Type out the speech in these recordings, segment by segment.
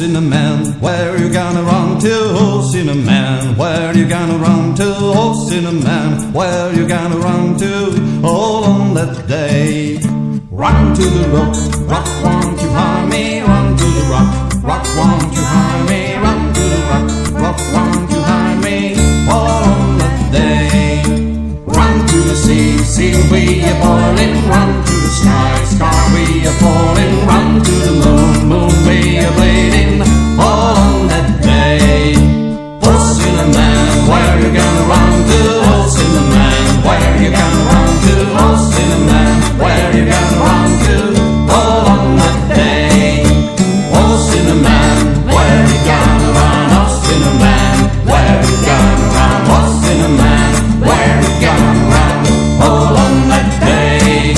Cinnamon, where you gonna run to? Oh, Cinnamon, where you gonna run to? Oh, Cinnamon, where you gonna run to? All on that day. Run to the rock, won't you harm me? Run to the rock, won't you harm me? Run to the rock, won't you harm me? All on that day. Run to the sea, we are boiling. Run to the sky, we are falling. Run to the moon, we are bleeding. All on that day. Oh, Cinnamon, where you gonna run to? Oh, Cinnamon, where you gonna run to? Oh, Cinnamon, where you gonna run to? All on that day. Oh, Cinnamon, where you gonna run? Oh, Cinnamon, where you gonna run? Oh, Cinnamon, where you gonna run? All on that day.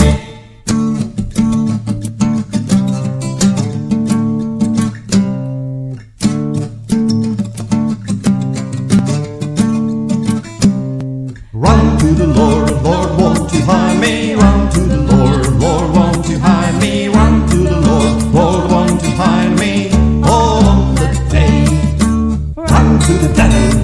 Run to the Lord, Lord, won't you hide me? Run to the Lord, Lord, won't you hide me? Run to the Lord, Lord, won't you hide me? All on the day. Run to the devil,